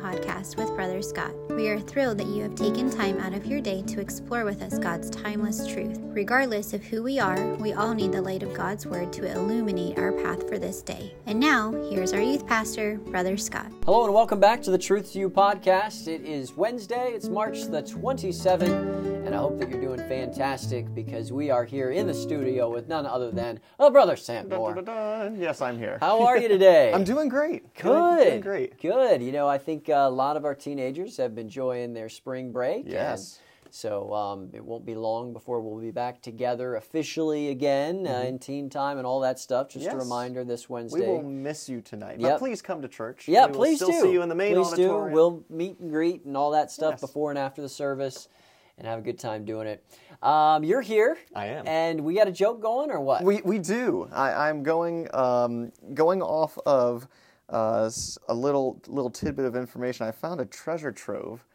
podcast with Brother Scott. We are thrilled that you have taken time out of your day to explore with us God's timeless truth. Regardless of who we are, we all need the light of God's Word to illuminate our path for this day. And now, here's our youth pastor, Brother Scott. Hello and welcome back to the Truth to You podcast. It is Wednesday, it's March the 27th, and I hope that you're doing fantastic because we are here in the studio with none other than Brother Sam Moore. Yes, I'm here. How are you today? I'm doing great. Good. Doing great. Good. You know, I think a lot of our teenagers have been enjoying their spring break. Yes. So it won't be long before we'll be back together officially again in teen time and all that stuff. Just a reminder this Wednesday. We will miss you tonight. Yep. But please come to church. Yeah, we will please still do. see you in the main auditorium. Please do. We'll meet and greet and all that stuff Yes. before and after the service and have a good time doing it. You're here. I am. And we got a joke going or what? We do. I'm going off of a little tidbit of information. I found a treasure trove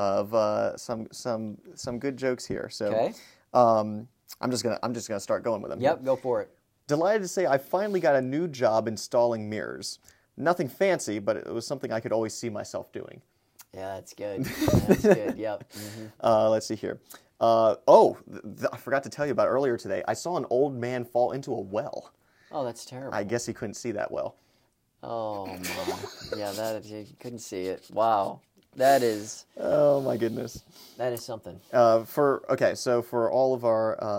of some good jokes here. So Okay. I'm just gonna start going with them. Yep, go for it. Delighted to say I finally got a new job installing mirrors. Nothing fancy, but it was something I could always see myself doing. Yeah, that's good. That's good. Yep. Mm-hmm. Let's see here. I forgot to tell you about earlier today. I saw an old man fall into a well. Oh, that's terrible. I guess he couldn't see that well. Oh, my. Yeah, you couldn't see it. Wow. That is Oh my goodness. something. So for all of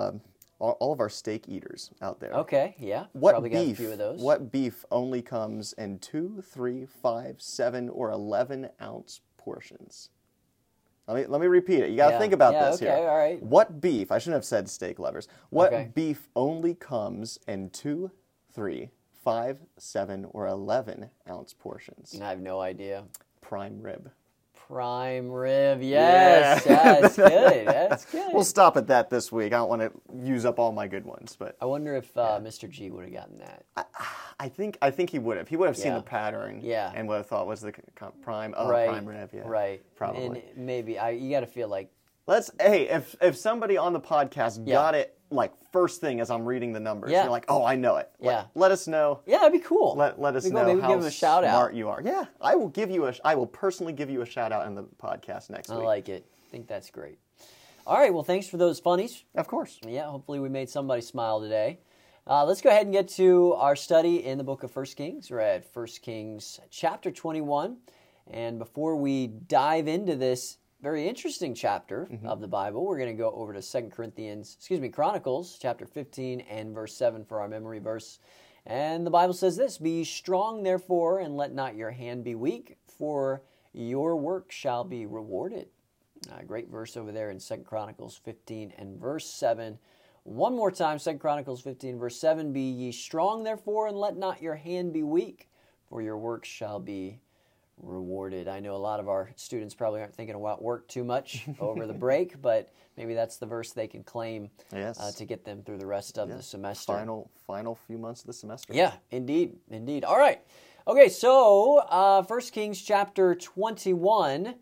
our steak eaters out there. Okay, yeah. What Probably got a beef? few of those. What beef only comes in 2, 3, 5, 7, or 11-ounce portions? Let me repeat it. You got to think about this here. Okay, all right. What beef? I shouldn't have said steak lovers. What Okay. beef only comes in 2, 3, 5, 7, or 11-ounce portions? I have no idea. Prime rib. Prime rib, yes. Yeah. That's good. That's good. We'll stop at that this week. I don't want to use up all my good ones, but I wonder if Mr. G would have gotten that. I think he would have. He would have seen Yeah. the pattern, Yeah. and would have thought, "What's the prime? Oh, Right. prime rib, yeah, Right. probably." And maybe you got to feel like If somebody on the podcast Yeah. got it like first thing as I'm reading the numbers, Yeah. you're like, "Oh, I know it." Yeah. Let us know. yeah, that'd be cool. Let us Maybe know maybe how give him a shout smart out. you are. Yeah, I will personally give you a shout out in the podcast next I week. like it. I think that's great. All right. Well, thanks for those funnies. Of course. Yeah, hopefully we made somebody smile today. Let's go ahead and get to our study in the book of 1 Kings. We're at 1 Kings chapter 21. And before we dive into this very interesting chapter of the Bible, we're going to go over to Chronicles chapter 15 and verse 7 for our memory verse. And the Bible says this, "Be strong therefore, and let not your hand be weak, for your work shall be rewarded." Great verse over there in 2 Chronicles 15 and verse 7. One more time, 2 Chronicles 15 verse 7, "Be ye strong therefore, and let not your hand be weak, for your work shall be rewarded." I know a lot of our students probably aren't thinking about work too much over the break, but maybe that's the verse they can claim Yes. to get them through the rest of the semester. Final few months of the semester. Yeah, indeed. All right. Okay, so 1 Kings chapter 21,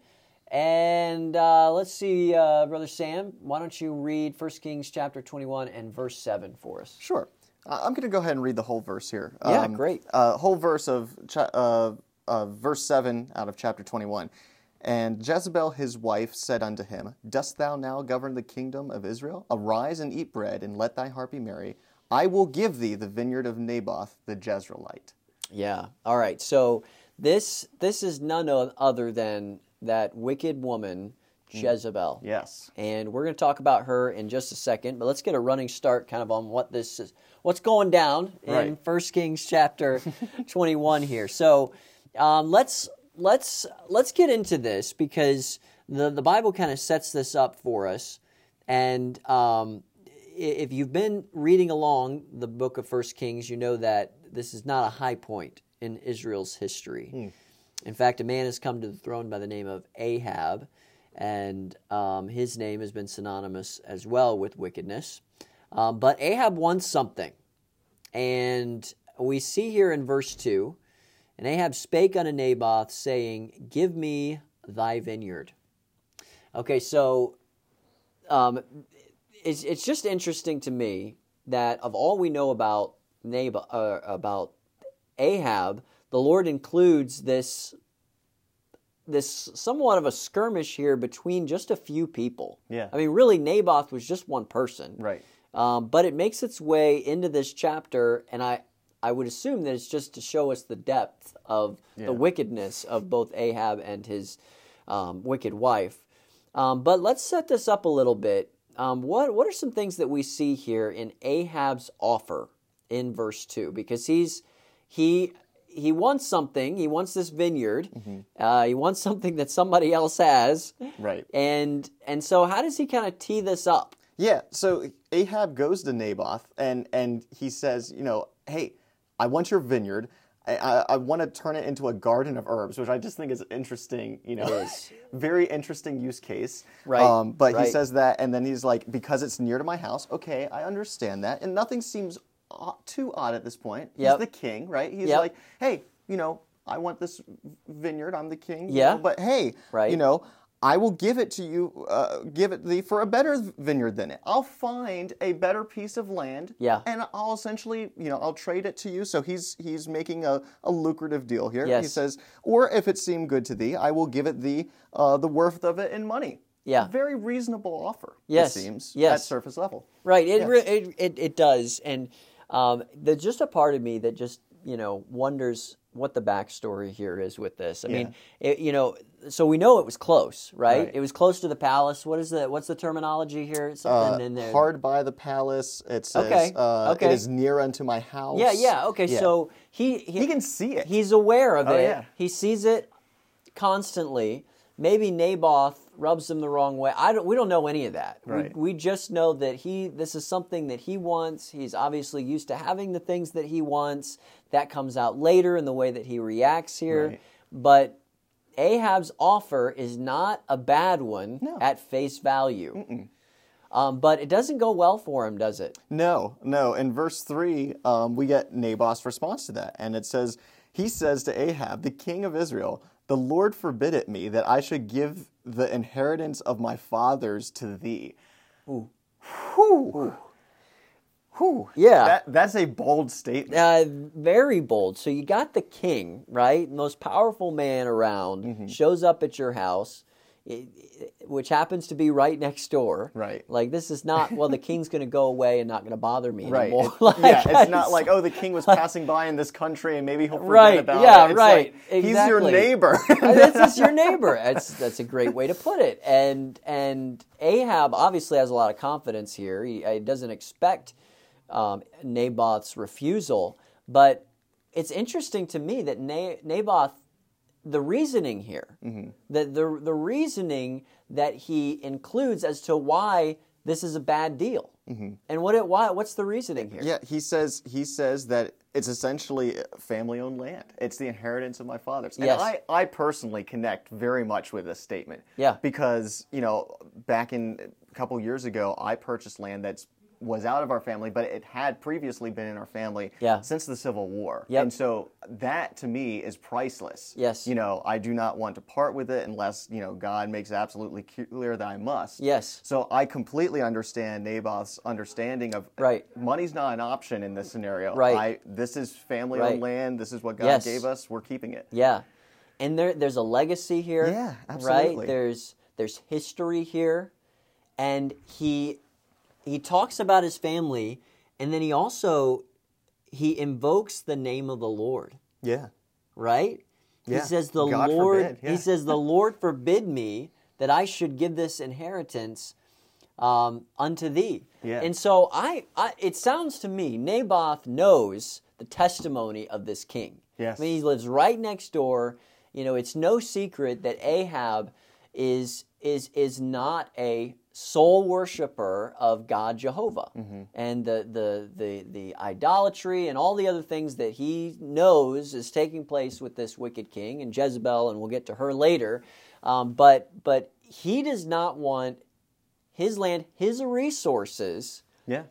and let's see, Brother Sam, why don't you read 1 Kings chapter 21 and verse 7 for us? Sure. I'm going to go ahead and read the whole verse here. Yeah, great. Whole verse of verse 7 out of chapter 21. "And Jezebel his wife said unto him, Dost thou now govern the kingdom of Israel? Arise and eat bread, and let thy heart be merry. I will give thee the vineyard of Naboth the Jezreelite." Yeah. All right. So this is none other than that wicked woman, Jezebel. Yes. And we're going to talk about her in just a second, but let's get a running start kind of on what this is, what's going down in Right. 1 Kings chapter 21 here. So let's get into this because the Bible kind of sets this up for us. And if you've been reading along the book of 1 Kings, you know that this is not a high point in Israel's history. In fact, a man has come to the throne by the name of Ahab, and his name has been synonymous as well with wickedness. But Ahab wants something, and we see here in verse 2, "And Ahab spake unto Naboth, saying, Give me thy vineyard." Okay, so it's just interesting to me that of all we know about Ahab, the Lord includes this this somewhat of a skirmish here between just a few people. Yeah. I mean, really, Naboth was just one person. Right. But it makes its way into this chapter, and I would assume that it's just to show us the depth of the wickedness of both Ahab and his wicked wife. But let's set this up a little bit. What are some things that we see here in Ahab's offer in verse 2? Because he wants something. He wants this vineyard. He wants something that somebody else has. Right. And so how does he kind of tee this up? Yeah, so Ahab goes to Naboth, and he says, hey, I want your vineyard. I want to turn it into a garden of herbs, which I just think is interesting, It is. very interesting use case. Right, But right. he says that, and then he's like, because it's near to my house, okay, I understand that. And nothing seems too odd at this point. Yep. He's the king, right? He's Yep. like, hey, I want this vineyard, I'm the king. Yeah. But hey, Right. I will give it to you, give it thee for a better vineyard than it. I'll find a better piece of land, Yeah. and I'll essentially, I'll trade it to you. So he's making a lucrative deal here. Yes. He says, or if it seem good to thee, I will give it thee the worth of it in money. Yeah. Very reasonable offer, Yes. it seems, Yes. at surface level. Right. Yeah. It does. And there's just a part of me that just, wonders what the backstory here is with this. I mean, so we know it was close, right? Right. It was close to the palace. What's the terminology here? Something in there. Hard by the palace, it says, Okay. Okay. it is near unto my house. Yeah. Okay. Yeah. So He can see it. He's aware of it. yeah. He sees it constantly. Maybe Naboth rubs him the wrong way. We don't know any of that. Right. We just know that this is something that he wants. He's obviously used to having the things that he wants. That comes out later in the way that he reacts here. Right. But Ahab's offer is not a bad one at face value. But it doesn't go well for him, does it? No. In verse 3, we get Naboth's response to that. And it says, he says to Ahab, the king of Israel, the Lord forbid it me that I should give the inheritance of my fathers to thee. Ooh. Whew. Whew. Yeah. That's a bold statement. Very bold. So you got the king, right? Most powerful man around, shows up at your house, which happens to be right next door. Right. Like, this is not, well, the king's going to go away and not going to bother me Right. anymore. It's not like, the king was passing by in this country and maybe he'll forget Right, about yeah, it. It's right, like, he's your exactly. neighbor. This is your neighbor. That's a great way to put it. And Ahab obviously has a lot of confidence here. He doesn't expect Naboth's refusal. But it's interesting to me that Naboth, the reasoning here, that the reasoning that he includes as to why this is a bad deal. And what's the reasoning here? Yeah, he says that it's essentially family-owned land. It's the inheritance of my fathers. And Yes. I personally connect very much with this statement. Yeah. Because, back in a couple years ago, I purchased land that was out of our family, but it had previously been in our family since the Civil War. Yep. And so that, to me, is priceless. Yes. I do not want to part with it unless, God makes absolutely clear that I must. Yes. So I completely understand Naboth's understanding of money's not an option in this scenario. Right. This is family-owned land. This is what God Yes. gave us. We're keeping it. Yeah. And there's a legacy here. Yeah, absolutely. Right? There's history here. And he talks about his family, and then he invokes the name of the Lord. Yeah. Right? Yeah. He says God forbid, yeah. He says, the Lord forbid me that I should give this inheritance unto thee. Yeah. And so it sounds to me, Naboth knows the testimony of this king. Yes. I mean, he lives right next door. It's no secret that Ahab is not a sole worshiper of God Jehovah, and the idolatry and all the other things that he knows is taking place with this wicked king and Jezebel, and we'll get to her later. But he does not want his land, his resources,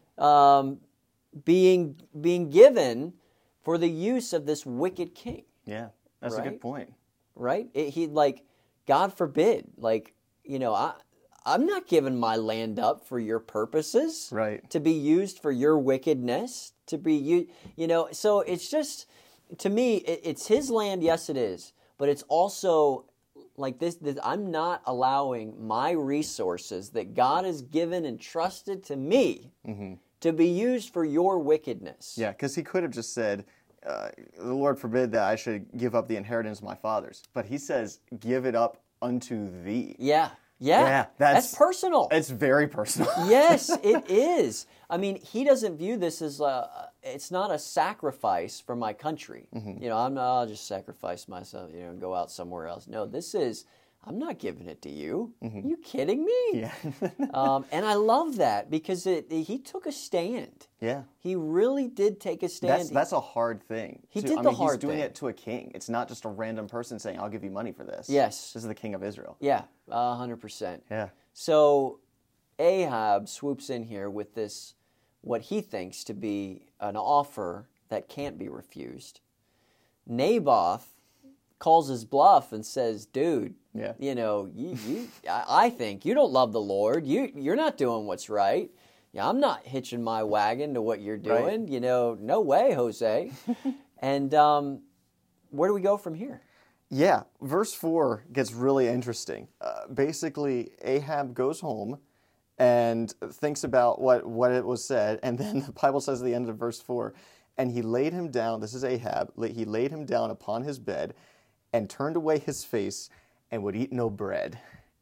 being given for the use of this wicked king. Yeah. That's a good point. Right? God forbid, I'm not giving my land up for your purposes. Right. To be used for your wickedness, to be so it's just, to me, it's his land, yes it is, but it's also like this, I'm not allowing my resources that God has given and trusted to me to be used for your wickedness. Yeah, because he could have just said, the Lord forbid that I should give up the inheritance of my fathers. But he says, give it up unto thee. Yeah. That's personal. It's very personal. Yes, it is. I mean, he doesn't view this as it's not a sacrifice for my country. You know, I'll just sacrifice myself, you know, and go out somewhere else. No, this is, I'm not giving it to you. Are you kidding me? Yeah. And I love that because he took a stand. Yeah. He really did take a stand. That's a hard thing. He did the hard He's doing thing. it to a king. It's not just a random person saying, I'll give you money for this. Yes. This is the king of Israel. Yeah, 100%. Yeah. So Ahab swoops in here with this, what he thinks to be an offer that can't be refused. Naboth calls his bluff and says, dude, you know, I think you don't love the Lord. You're not doing what's right. Yeah, I'm not hitching my wagon to what you're doing. Right. You know, no way, Jose. And where do we go from here? Yeah, verse 4 gets really interesting. Basically, Ahab goes home and thinks about what it was said, and then the Bible says at the end of verse 4, and he laid him down, this is Ahab, he laid him down upon his bed and turned away his face and would eat no bread.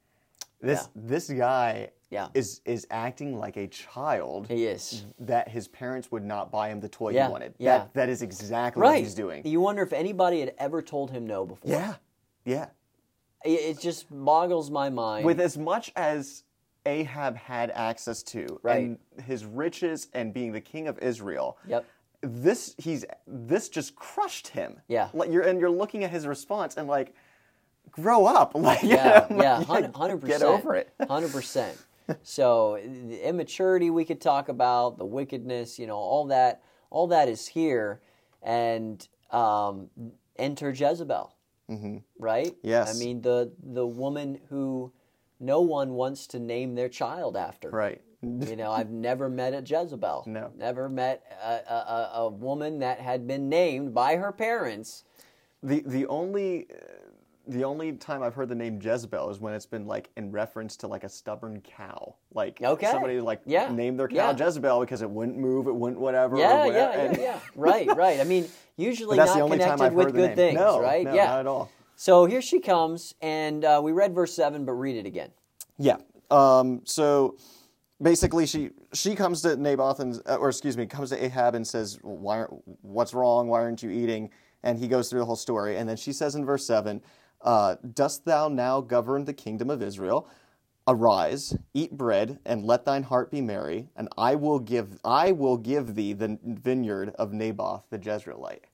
This guy is acting like a child. He is. That his parents would not buy him the toy he wanted. Yeah. That is exactly what he's doing. You wonder if anybody had ever told him no before. Yeah. It just boggles my mind. With as much as Ahab had access to, and his riches and being the king of Israel, this just crushed him. Yeah. You're looking at his response and like, grow up. Like, 100%. Get over it. 100%. So the immaturity we could talk about, the wickedness, you know, all that is here, and enter Jezebel, right? Yes. I mean the woman who no one wants to name their child after. Right. You know, I've never met a Jezebel. No. Never met a woman that had been named by her parents. The only time I've heard the name Jezebel is when it's been like in reference to like a stubborn cow. Like somebody named their cow Jezebel because it wouldn't move, it wouldn't whatever. Yeah. Right. I mean, usually that's not the only connected time I've with heard good the things, name. No, right? No, not at all. So here she comes, and we read verse 7, but read it again. Yeah. So basically, she comes to Naboth comes to Ahab and says, "What's wrong? Why aren't you eating?" And he goes through the whole story, and then she says in verse 7, "Dost thou now govern the kingdom of Israel? Arise, eat bread, and let thine heart be merry, and I will give thee the vineyard of Naboth the Jezreelite."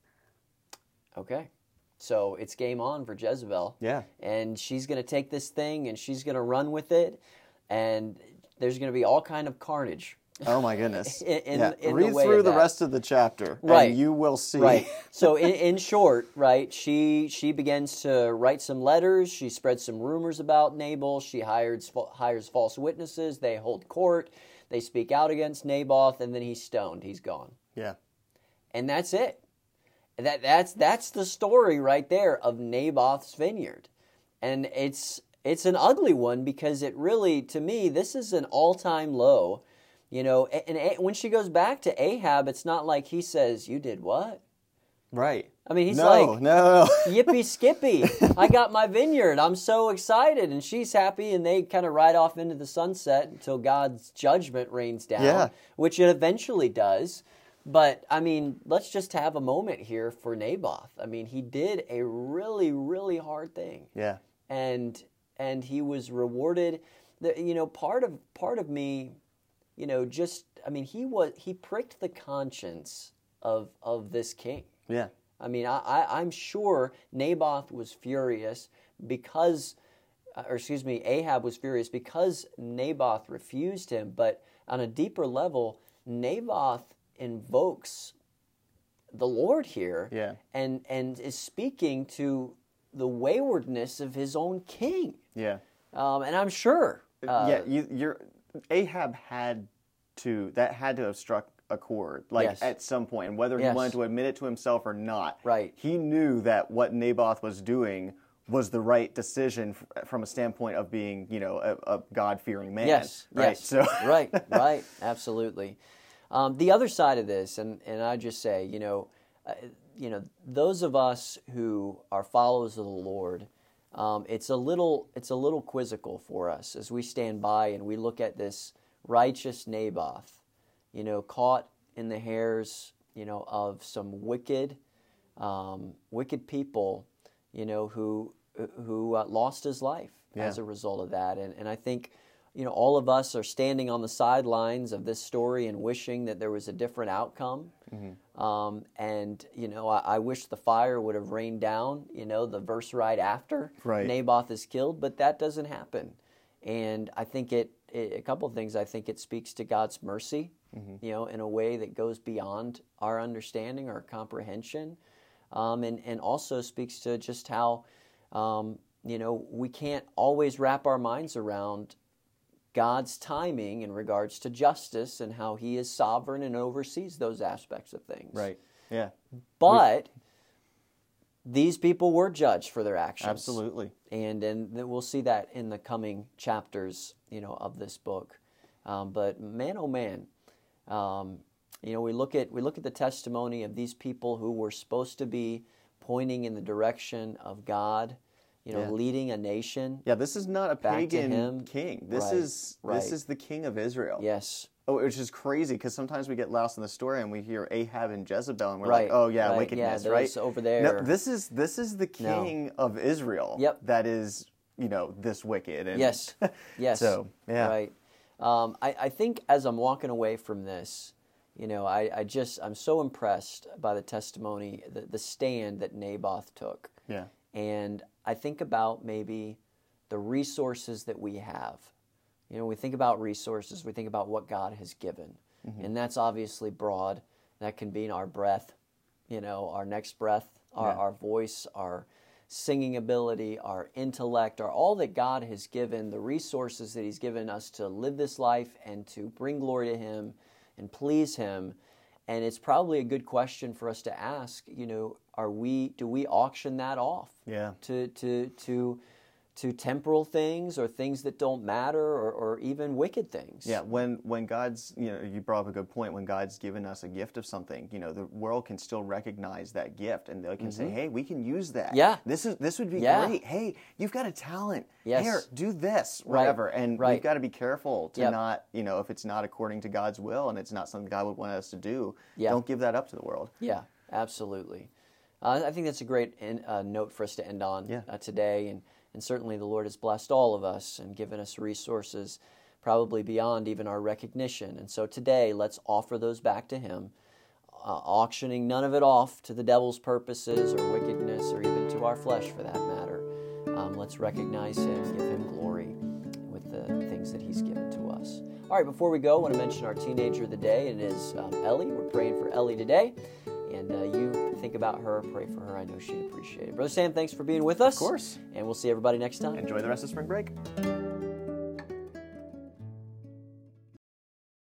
Okay. So it's game on for Jezebel. Yeah. And she's going to take this thing and she's going to run with it. And there's going to be all kind of carnage. Oh my goodness. in Read the way through of the that. rest of the chapter Right. and you will see. Right. So in short, right, she begins to write some letters. She spreads some rumors about Nabal. She hires false witnesses. They hold court. They speak out against Naboth, and then he's stoned. He's gone. Yeah. And that's it. That's the story right there of Naboth's vineyard. And it's an ugly one because it really, to me, this is an all-time low. You know, and when she goes back to Ahab, it's not like he says, "You did what?" Right. I mean, he's No. "Yippee skippy, I got my vineyard. I'm so excited." And she's happy, and they kind of ride off into the sunset until God's judgment rains down, which it eventually does. But, I mean, let's just have a moment here for Naboth. I mean, he did a really, really hard thing. Yeah. And he was rewarded. You know, part of me, you know, just, I mean, he pricked the conscience of this king. Yeah. I mean, I'm sure Naboth was furious because, Ahab was furious because Naboth refused him. But on a deeper level, Naboth invokes the Lord here, and is speaking to the waywardness of his own king. Yeah. And I'm sure. Ahab had to have struck a chord, at some point, and whether he wanted to admit it to himself or not. Right. He knew that what Naboth was doing was the right decision from a standpoint of being, a God-fearing man. Yes, right? yes. So right, absolutely. The other side of this, and I just say, those of us who are followers of the Lord, it's a little quizzical for us as we stand by and we look at this righteous Naboth, caught in the hairs, of some wicked people, who lost his life as a result of that. And I think, all of us are standing on the sidelines of this story and wishing that there was a different outcome. And, I wish the fire would have rained down, the verse right after Naboth is killed, but that doesn't happen. And I think a couple of things, I think it speaks to God's mercy, in a way that goes beyond our understanding or comprehension. And also speaks to just how, we can't always wrap our minds around God's timing in regards to justice and how He is sovereign and oversees those aspects of things. Right. Yeah. But these people were judged for their actions. Absolutely. And we'll see that in the coming chapters, of this book. But man, oh man, we look at the testimony of these people who were supposed to be pointing in the direction of God, leading a nation. Yeah, this is not a pagan him. king. This is the king of Israel. Yes. Oh, which is crazy because sometimes we get lost in the story and we hear Ahab and Jezebel and we're like, oh yeah, wickedness, right? Over there. No, this is the king of Israel. Yep. That is, this wicked. And yes. So yeah. Right. I think as I'm walking away from this, I'm so impressed by the testimony, the stand that Naboth took. Yeah. And I think about maybe the resources that we have. We think about resources, we think about what God has given. And that's obviously broad. That can be our breath, our next breath, our voice, our singing ability, our intellect, or all that God has given, the resources that He's given us to live this life and to bring glory to Him and please Him. And it's probably a good question for us to ask, do we auction that off? Yeah. To temporal things or things that don't matter or even wicked things. Yeah, when God's, you brought up a good point, when God's given us a gift of something, the world can still recognize that gift and they can say, hey, we can use that. Yeah. This would be great. Hey, you've got a talent. Yes. Here, do this, whatever. And we've got to be careful to Yep. not, if it's not according to God's will and it's not something God would want us to do, Yeah. don't give that up to the world. Yeah, absolutely. I think that's a great note for us to end on today. And certainly the Lord has blessed all of us and given us resources probably beyond even our recognition. And so today, let's offer those back to Him, auctioning none of it off to the devil's purposes or wickedness or even to our flesh for that matter. Let's recognize Him, give Him glory with the things that He's given to us. All right, before we go, I want to mention our teenager of the day. It is Ellie. We're praying for Ellie today. And you think about her, pray for her. I know she'd appreciate it. Brother Sam, thanks for being with us. Of course. And we'll see everybody next time. Enjoy the rest of spring break.